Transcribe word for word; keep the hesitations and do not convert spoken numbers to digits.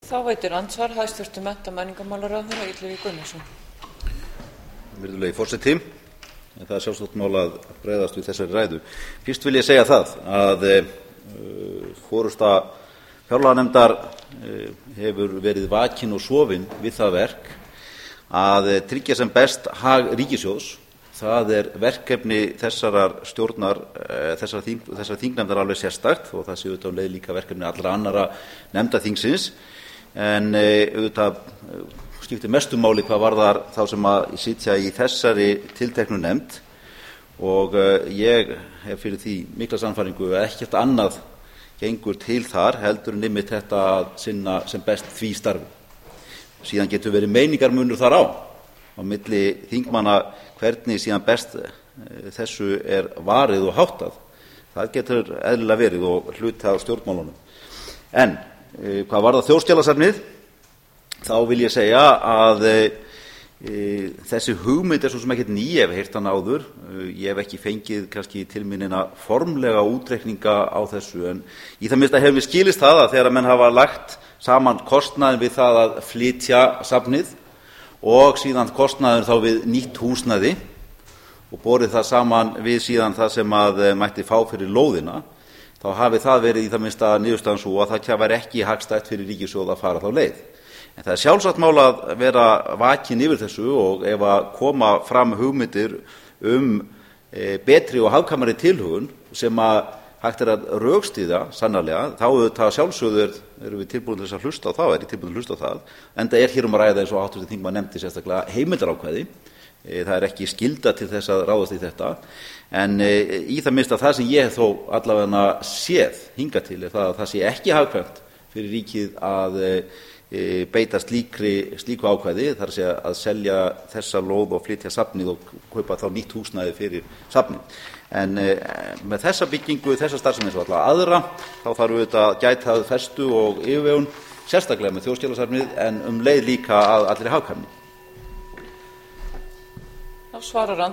Þá veitir andsvar hæstvirtur mennta- og menningarmálaráðherra Illugi Gunnarsson. Virðulegi forseti, það er sjálfsagt mál að bregðast við þessari ræðu. Fyrst vil ég segja það að uh, forysta fjárlaganefndar uh, hefur verið vakin og sofin við það verk að uh, tryggja sem best hag ríkissjóðs. Það er verkefni þessarar stjórnar, uh, þessar, þing, þessar þingnefndar alveg sérstakt og það sé auðvitað um leið líka verkefni allra annara nefnda þingsins. En auðvitað skiptir mestu máli hvað varðar þá sem að sitja í þessari tilteknu nefnd og ég hef fyrir því mikla sannfæringu að ekkert annað gengur til þar heldur en einmitt þetta að sinna sem best því starfi. Síðan getur verið meiningarmunur þar á á milli þingmanna hvernig síðan best þessu er varið og háttað. Það getur eðlilega verið og hluti af stjórnmálunum. En hvað varðar þjóðskjalasafnið, þá vil ég segja að e, þessi hugmynd er svo sem ekkert ný, ég hef heyrt hana áður. Ég hef ekki fengið kannski til minnina formlega útreikninga á þessu, en í það minnsta hefur mér skilist það að þegar menn hafa lagt saman kostnaðinn við það að flytja safnið og síðan kostnaðinn þá við nýtt húsnæði og borið það saman við síðan það sem að mætti fá fyrir lóðina, þá hafi það verið í það minnsta niðurstaðan svo að það væri ekki hagstætt fyrir ríkissjóð að fara þá leið. En það er sjálfsagt mál að vera vakin yfir þessu og ef að koma fram hugmyndir um e, betri og hagkvæmari tilhögun sem að hægt er að rökstyðja sannarlega, þá auðvitað sjálfsögðu erum við tilbúin til þess að hlusta á það, er ég tilbúin til að hlusta á það, enda er hér um að ræða eins og háttvirtur þingmaður nefndi sérstaklega heimildarákvæði. Það er ekki skylda til þess að ráðast í þetta, en í það minnsta það sem ég hef þó allavega séð hingað til er það að það sé ekki hagkvæmt fyrir ríkið að beita slíkri, slíku ákvæði, þar sé að selja þessa lóð og flytja safnið og kaupa þá nýtt húsnæði fyrir safnið. En með þessa byggingu, þessa starfsemi eins og alla aðra, þá þarf auðvitað að gæta festu og yfirvegun, sérstaklega með þjóðskjalasafnið, en um leið líka að allri hagkvæmni. Þá svarar